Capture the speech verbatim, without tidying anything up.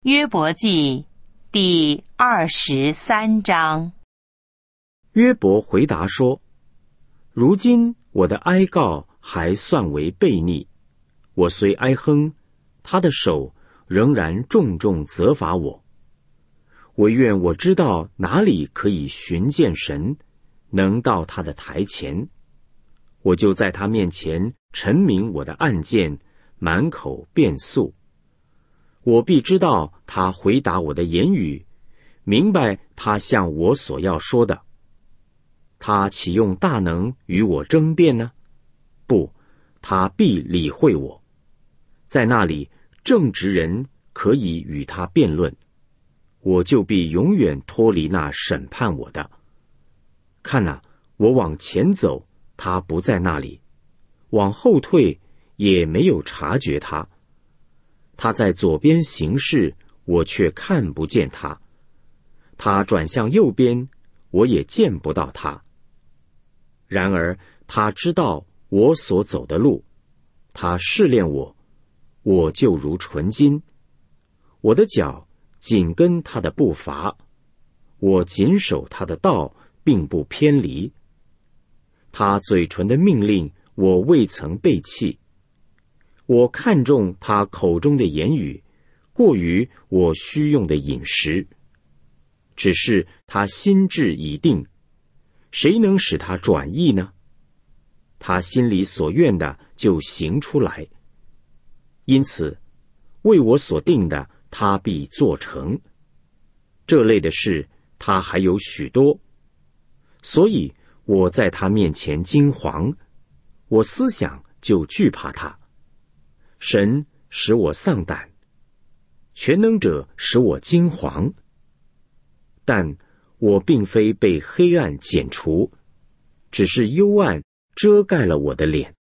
约伯记第二十三章。 约伯回答说：如今我的哀告还算为悖逆，我虽哀哼，他的手仍然重重责罚我。唯愿我知道哪里可以寻见神，能到他的台前，我就在他面前陈明我的案件，满口辩诉。我必知道他回答我的言语，明白他向我所要说的。他岂用大能与我争辩呢？不，他必理会我。在那里，正直人可以与他辩论，我就必永远脱离那审判我的。看哪，我往前走，他不在那里；往后退，也没有察觉他。他在左边行事，我却看不见他；他转向右边，我也见不到他。然而他知道我所走的路，他试炼我，我就如纯金。我的脚紧跟他的步伐，我谨守他的道，并不偏离。他嘴唇的命令，我未曾背弃。我看重他口中的言语，过于我需用的饮食。只是他心志已定，谁能使他转意呢？他心里所愿的就行出来。因此，为我所定的，他必做成。这类的事，他还有许多，所以我在他面前惊惶，我思想就惧怕他。神使我丧胆，全能者使我惊惶。但我并非被黑暗剪除，只是幽暗遮盖了我的脸。